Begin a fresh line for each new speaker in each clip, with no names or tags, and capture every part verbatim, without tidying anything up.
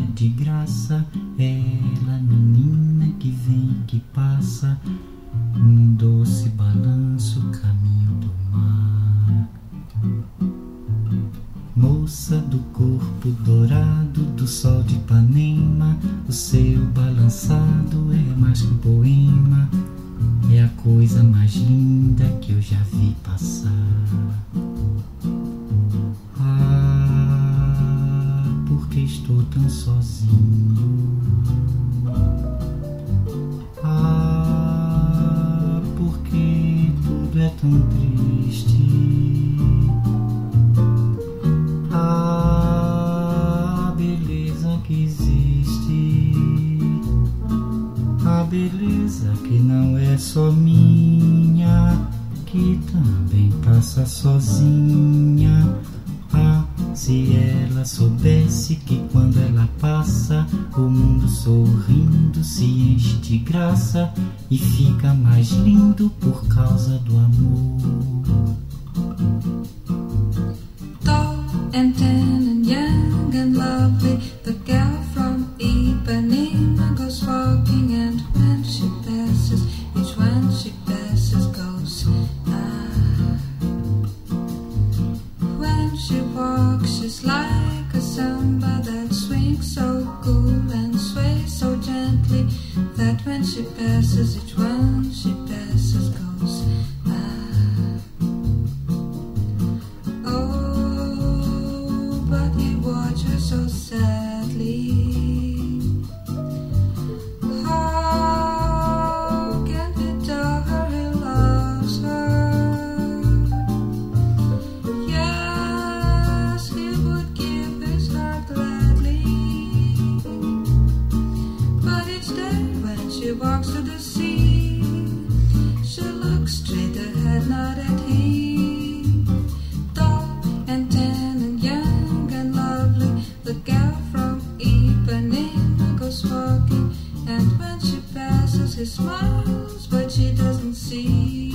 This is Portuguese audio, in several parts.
cheia de graça, ela, menina que vem e que passa, num doce balanço, caminho do mar. Moça do corpo dourado do sol de Ipanema, o seu balançado é mais que um poema, é a coisa mais linda que eu já vi passar. Ah, porque estou tão sozinho. Ah, porque tudo é tão triste. Ah, a beleza que existe, a beleza que não é só minha, que também passa sozinha. Ah, se ela soubesse que quando ela passa, o mundo sorrindo se enche de graça e fica mais lindo por causa do amor.
Tall and tan and young and lovely, the girl from Ipanema goes walking, and when she passes, each one she passes goes ah. When she walks, she's like a samba that swings so cool and sways so gently, that when she passes, each one she passes goes ah. Oh, but he watches her so sadly. How can he tell her he loves her? Yes, he would give his heart gladly, but each day when she walks to the sea, she looks straight ahead, not at him. Tall and tan and young and lovely, the girl from Ipanema goes walking, and when she passes, he smiles, but she doesn't see.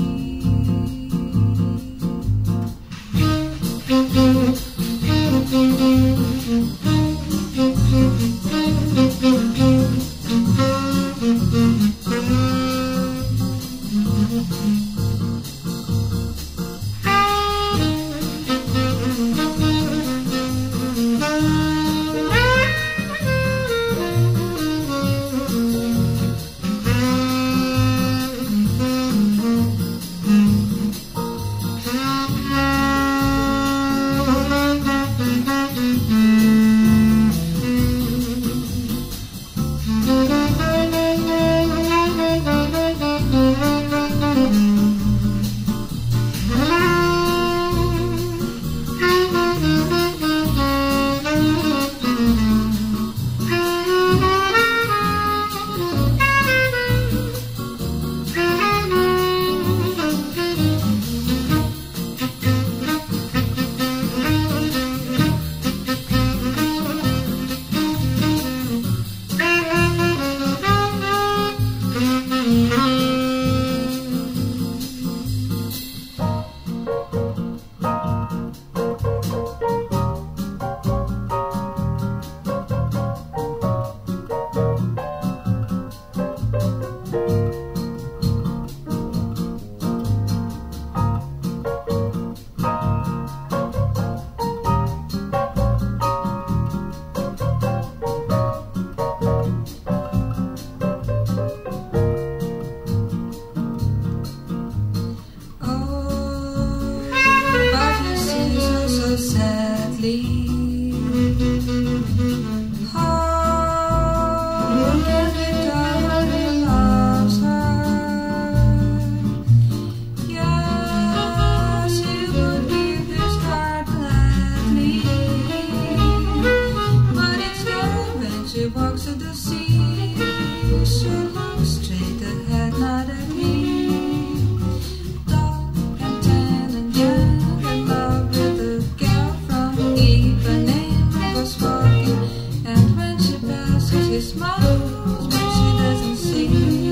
Smiles, but she doesn't see.